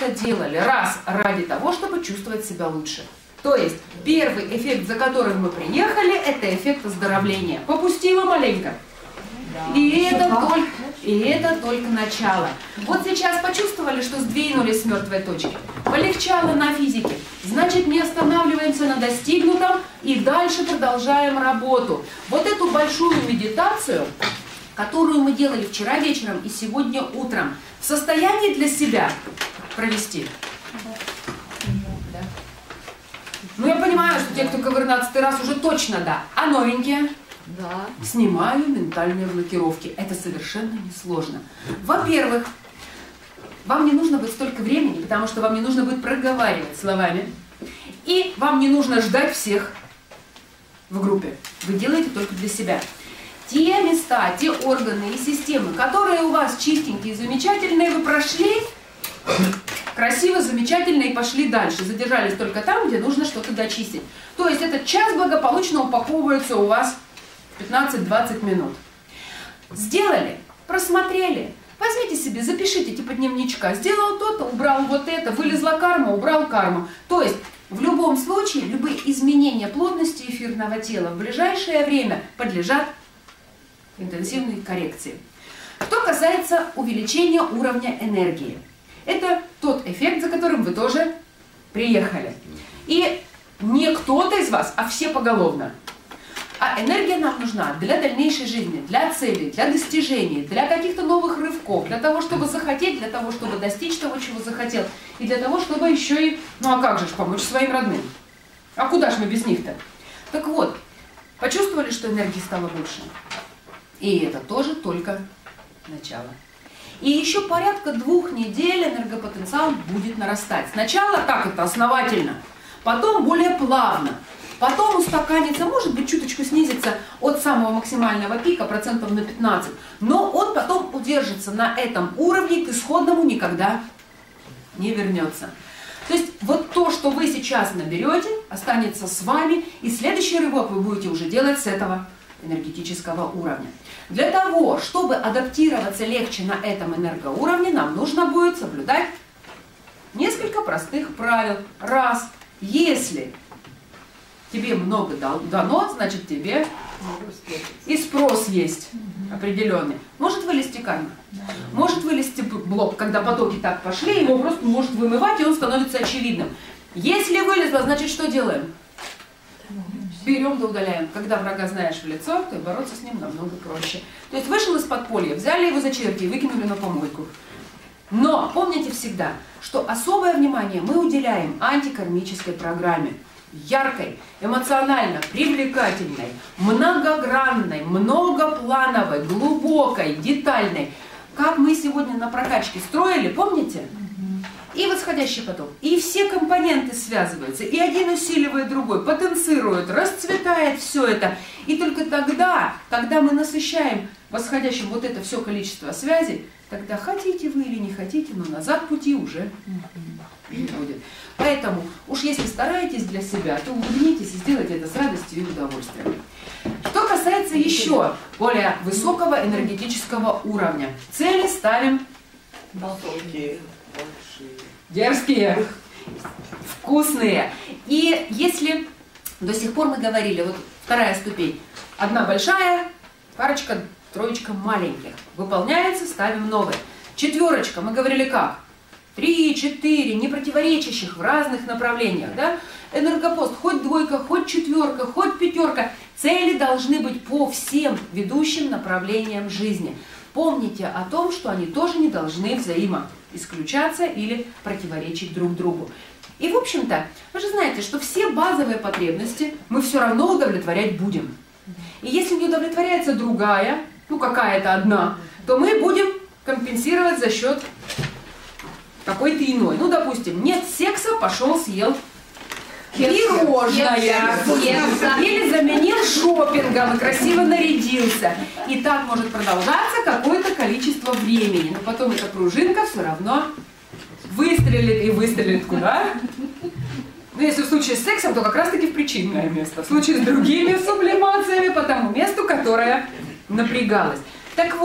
это делали? Раз, ради того, чтобы чувствовать себя лучше. То есть, первый эффект, за которым мы приехали, это эффект оздоровления. Попустила маленько. И это только начало. Вот сейчас почувствовали, что сдвинулись с мертвой точки. Полегчало на физике. Значит, не останавливаемся на достигнутом и дальше продолжаем работу. Вот эту большую медитацию, которую мы делали вчера вечером и сегодня утром, в состоянии для себя провести. Ну, я понимаю, что те, кто ковырнадцатый раз, уже точно да. А новенькие? Да. Снимаю ментальные блокировки. Это совершенно несложно. Во-первых, вам не нужно будет столько времени, потому что вам не нужно будет проговаривать словами. И вам не нужно ждать всех в группе. Вы делаете только для себя. Те места, те органы и системы, которые у вас чистенькие, замечательные, вы прошли красиво, замечательно и пошли дальше. Задержались только там, где нужно что-то дочистить. То есть этот час благополучно упаковывается у вас 15-20 минут. Сделали, просмотрели. Возьмите себе, запишите типа дневничка. Сделал то-то, убрал вот это, вылезла карма, убрал карму. То есть в любом случае любые изменения плотности эфирного тела в ближайшее время подлежат интенсивной коррекции. Что касается увеличения уровня энергии. Это тот эффект, за которым вы тоже приехали. И не кто-то из вас, а все поголовно. А энергия нам нужна для дальнейшей жизни, для целей, для достижений, для каких-то новых рывков, для того, чтобы захотеть, для того, чтобы достичь того, чего захотел, и для того, чтобы еще и, ну а как же помочь своим родным? А куда ж мы без них-то? Так вот, почувствовали, что энергии стало больше? И это тоже только начало. И еще порядка 2 недель энергопотенциал будет нарастать. Сначала так это основательно, потом более плавно. Потом устаканится, может быть, чуточку снизится от самого максимального пика, процентов на 15. Но он потом удержится на этом уровне, к исходному никогда не вернется. То есть вот то, что вы сейчас наберете, останется с вами, и следующий рывок вы будете уже делать с этого энергетического уровня. Для того, чтобы адаптироваться легче на этом энергоуровне, нам нужно будет соблюдать несколько простых правил. Раз, если тебе много дано, значит тебе и спрос есть определенный. Может вылезти карма, может вылезти блок, когда потоки так пошли, его просто может вымывать, и он становится очевидным. Если вылезло, значит что делаем? Берем да удаляем. Когда врага знаешь в лицо, то и бороться с ним намного проще. То есть вышел из подполья, взяли его за черти и выкинули на помойку. Но помните всегда, что особое внимание мы уделяем антикармической программе. Яркой, эмоционально привлекательной, многогранной, многоплановой, глубокой, детальной. Как мы сегодня на прокачке строили, помните? И восходящий поток, и все компоненты связываются, и один усиливает другой, потенцирует, расцветает все это. И только тогда, когда мы насыщаем восходящим вот это все количество связей, тогда хотите вы или не хотите, но назад пути уже не будет. Поэтому уж если стараетесь для себя, то улыбнитесь и сделайте это с радостью и удовольствием. Что касается еще более высокого энергетического уровня. Цели ставим дерзкие, вкусные. И если до сих пор мы говорили, вот вторая ступень, одна большая, парочка, троечка маленьких. Выполняется, ставим новые. 4, мы говорили как? 3, 4, не противоречащих в разных направлениях. Да? Энергопост, хоть 2, хоть 4, хоть 5. Цели должны быть по всем ведущим направлениям жизни. Помните о том, что они тоже не должны взаимоисключаться или противоречить друг другу. И в общем-то, вы же знаете, что все базовые потребности мы все равно удовлетворять будем. И если не удовлетворяется другая, ну какая-то одна, то мы будем компенсировать за счет какой-то иной. Ну, допустим, нет секса, пошел съел пирожное. Или заменил шопингом и красиво нарядился. И так может продолжаться какое-то количество времени. Но потом эта пружинка все равно выстрелит и выстрелит куда? Ну, если в случае с сексом, то как раз-таки в причинное место. В случае с другими сублимациями по тому месту, которое напрягалось. Так вот,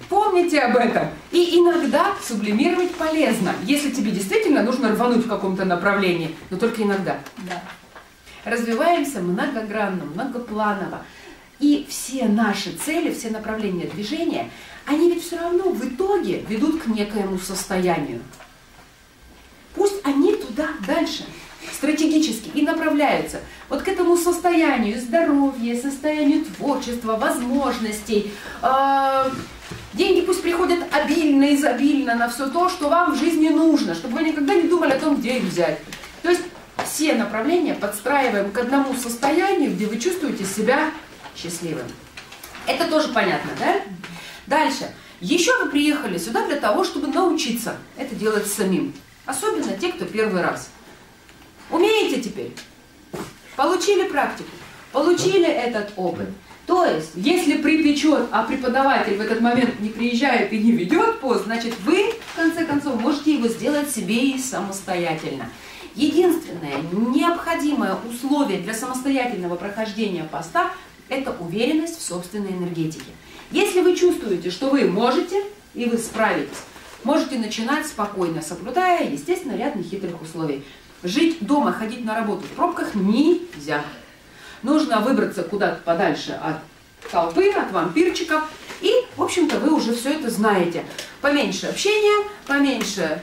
помните об этом. И иногда сублимировать полезно, если тебе действительно нужно рвануть в каком-то направлении, но только иногда. Да. Развиваемся многогранно, многопланово. И все наши цели, все направления движения, они ведь все равно в итоге ведут к некоему состоянию. Пусть они туда дальше стратегически и направляются. Вот к этому состоянию здоровья, состоянию творчества, возможностей. Деньги пусть приходят обильно, изобильно на все то, что вам в жизни нужно, чтобы вы никогда не думали о том, где их взять. То есть все направления подстраиваем к одному состоянию, где вы чувствуете себя счастливым. Это тоже понятно, да? Дальше. Еще вы приехали сюда для того, чтобы научиться это делать самим. Особенно те, кто первый раз. Умеете теперь? Получили практику, получили этот опыт. То есть, если припечет, а преподаватель в этот момент не приезжает и не ведет пост, значит вы, в конце концов, можете его сделать себе и самостоятельно. Единственное необходимое условие для самостоятельного прохождения поста – это уверенность в собственной энергетике. Если вы чувствуете, что вы можете и вы справитесь, можете начинать спокойно, соблюдая, естественно, ряд нехитрых условий. Жить дома, ходить на работу в пробках нельзя. Нужно выбраться куда-то подальше от толпы, от вампирчиков. И, в общем-то, вы уже все это знаете. Поменьше общения, поменьше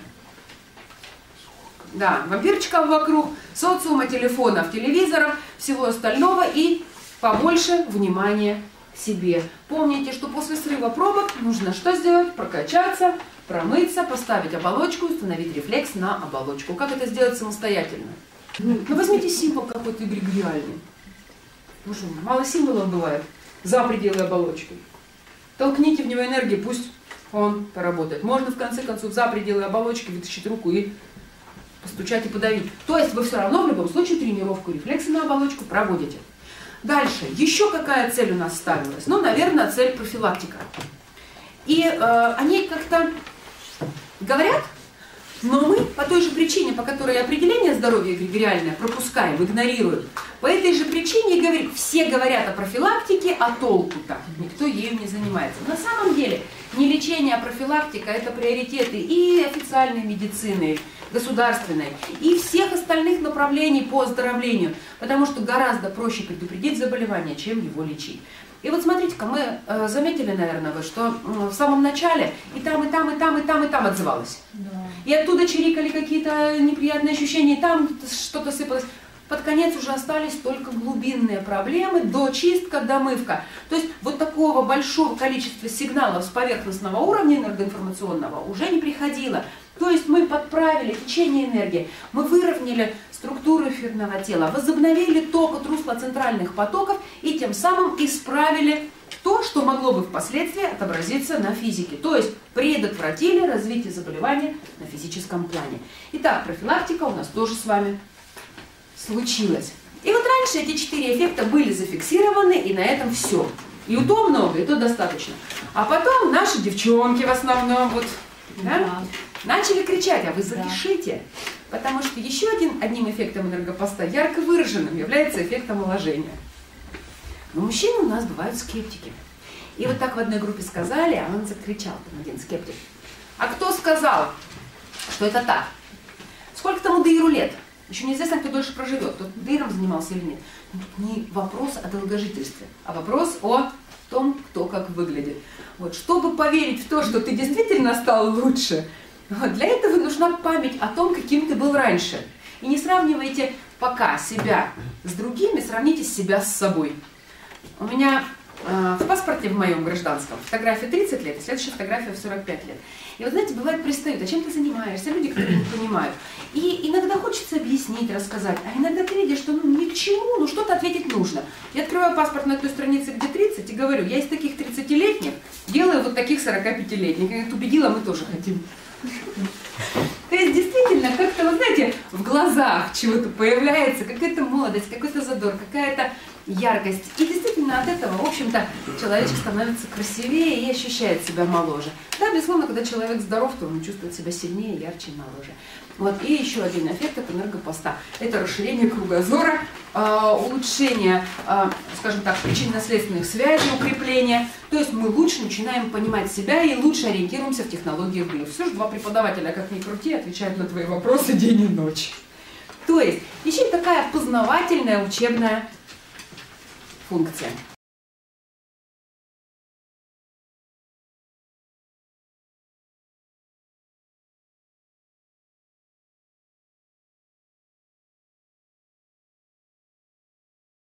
вампирчиков вокруг, социума, телефонов, телевизоров, всего остального и побольше внимания к себе. Помните, что после срыва пробок нужно что сделать? Прокачаться, промыться, поставить оболочку, установить рефлекс на оболочку. Как это сделать самостоятельно? Ну, возьмите символ какой-то эгрегориальный. Ну что, мало символов бывает. За пределы оболочки. Толкните в него энергию, пусть он поработает. Можно, в конце концов, за пределы оболочки вытащить руку и постучать и подавить. То есть вы все равно в любом случае тренировку рефлекса на оболочку проводите. Дальше. Еще какая цель у нас ставилась? Ну, наверное, цель профилактика. И о ней как-то говорят, но мы по той же причине, по которой определение здоровья эгрегориальное пропускаем, игнорируем, по этой же причине и говорим, все говорят о профилактике, а толку-то никто ею не занимается. На самом деле не лечение, а профилактика – это приоритеты и официальной медицины, государственной, и всех остальных направлений по оздоровлению, потому что гораздо проще предупредить заболевание, чем его лечить. И вот смотрите-ка, мы заметили, наверное, вы, что в самом начале и там, и там, и там, и там, и там отзывалось. Да. И оттуда чирикали какие-то неприятные ощущения, и там что-то сыпалось. Под конец уже остались только глубинные проблемы, дочистка, домывка. То есть вот такого большого количества сигналов с поверхностного уровня энергоинформационного уже не приходило. То есть мы подправили течение энергии, мы выровняли структуру эфирного тела, возобновили ток от русла центральных потоков и тем самым исправили то, что могло бы впоследствии отобразиться на физике. То есть предотвратили развитие заболевания на физическом плане. Итак, профилактика у нас тоже с вами случилась. И вот раньше эти 4 эффекта были зафиксированы, и на этом все. И то много, и то достаточно. А потом наши девчонки в основном вот, да, начали кричать, а вы запишите. Потому что еще одним эффектом энергопоста ярко выраженным является эффектом омоложения. Но мужчины у нас бывают скептики. И вот так в одной группе сказали, а он закричал, там один скептик. А кто сказал, что это так? Сколько тому Деиру лет? Еще неизвестно, кто дольше проживет, тот Дейром занимался или нет. Но тут не вопрос о долгожительстве, а вопрос о том, кто как выглядит. Вот, чтобы поверить в то, что ты действительно стал лучше, вот, для этого нужна память о том, каким ты был раньше. И не сравнивайте пока себя с другими, сравните себя с собой. У меня в паспорте в моем гражданском фотография 30 лет, и следующая фотография в 45 лет. И вот знаете, бывает пристают, а чем ты занимаешься? Люди, которые не понимают. И иногда хочется объяснить, рассказать, а иногда ты видишь, что ни к чему, но что-то ответить нужно. Я открываю паспорт на той странице, где 30, и говорю, я из таких 30-летних делаю вот таких 45-летних. Я их убедила, мы тоже хотим. То есть действительно, как-то, вот знаете, в глазах чего-то появляется, какая-то молодость, какой-то задор, какая-то яркость. И действительно естественно, от этого, в общем-то, человечек становится красивее и ощущает себя моложе. Да, безусловно, когда человек здоров, то он чувствует себя сильнее, ярче и моложе. Вот. И еще один эффект от энергопоста. Это расширение кругозора, улучшение, скажем так, причинно-следственных связей, укрепление. То есть мы лучше начинаем понимать себя и лучше ориентируемся в технологиях ГРИФ. Все же два преподавателя, как ни крути, отвечают на твои вопросы день и ночь. То есть еще и такая познавательная учебная функция.